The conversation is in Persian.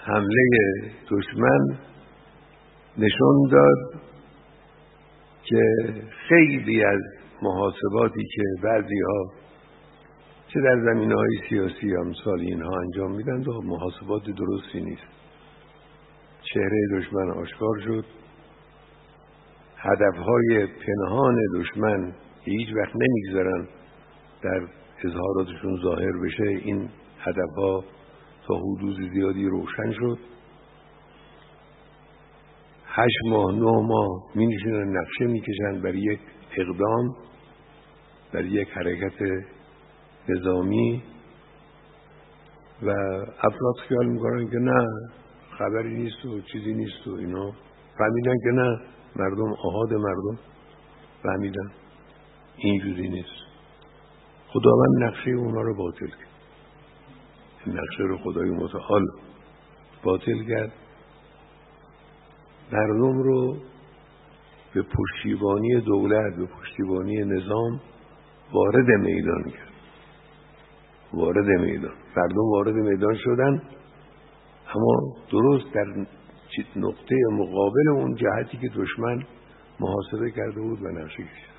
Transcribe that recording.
حمله دشمن نشون داد که خیلی از محاسباتی که بعضی‌ها چه در زمینه‌های سیاسی امثال اینها انجام میدن و محاسبات درستی نیست. چهره دشمن آشکار شد، هدفهای پنهان دشمن که هیچ وقت نمیگذارن در اظهاراتشون ظاهر بشه، این هدفها تا حدود زیادی روشن شد. 8 ماه 9 ماه می نشینن نقشه میکشن برای یک اقدام، برای یک حرکت نظامی و افراد خیال میکنن که نه خبری نیست و چیزی نیست و اینا فهمیدن که نه، مردم آحاد مردم فهمیدن اینجوری نیست. خداوند نقشه اونا رو باطل کرد، نقشه رو خدای متعال باطل کرد، مردم رو به پشتیبانی دولت، به پشتیبانی نظام وارد میدان کرد. وارد میدان، مردم وارد میدان شدن، اما درست در نقطه مقابل اون جهتی که دشمن محاسبه کرده بود و نقشه کشید.